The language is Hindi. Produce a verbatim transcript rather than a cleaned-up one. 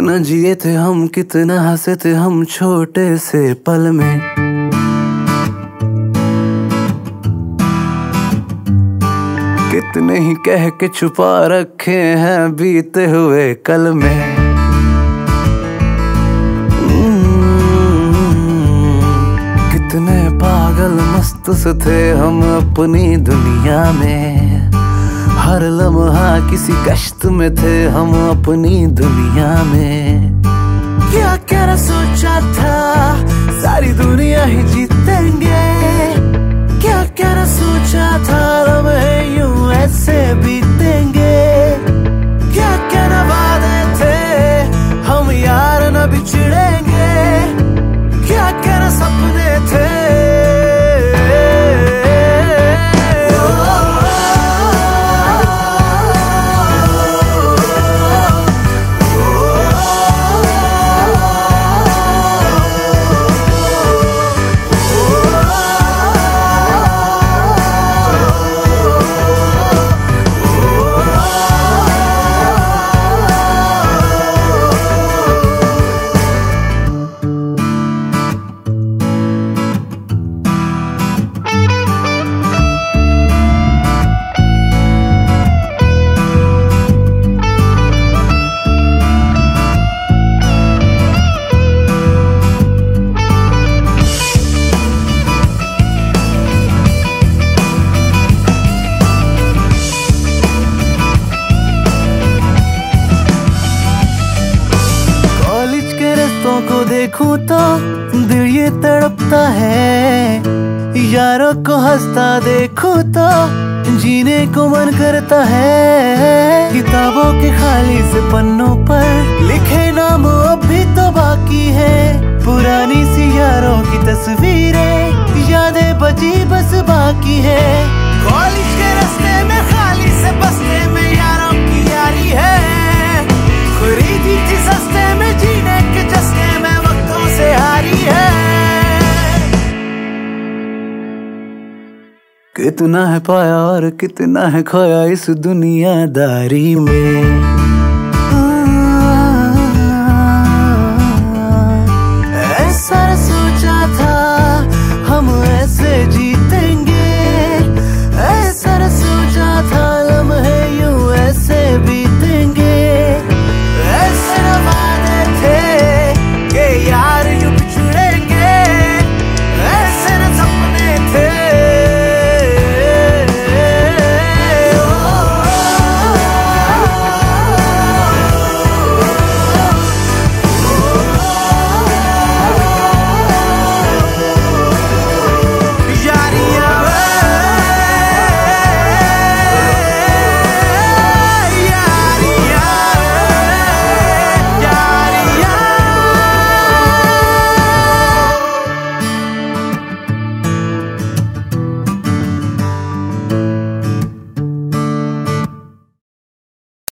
कितना जिए थे हम, कितना हंसे थे हम छोटे से पल में। कितने ही कह के छुपा रखे हैं बीते हुए कल में। कितने पागल मस्त से थे हम अपनी दुनिया में। हर लम्हा किसी कश्त में थे हम अपनी दुनिया में। क्या क्या सोचा था सारी दुनिया ही जीतेंगे। क्या क्या सोचा था लम्हे यूं ऐसे बीतेंगे। क्या क्या वादे थे हम यार न बिछड़ेंगे। क्या क्या सपने थे। को देखूं तो दिल ये तड़पता है। यारों को हंसता देखूं तो जीने को मन करता है। किताबों के खाली से पन्नों पर लिखे नाम अब भी तो बाकी है। पुरानी सी यारों की तस्वीरें यादें बची बस बाकी है। कॉलेज के रास्ते में खाली से बसने में यारों की यारी है। खरीदी थी सस्ते में जीने के जस्ते में वक्तों से हारी है। कितना है पाया और कितना है खोया इस दुनियादारी में।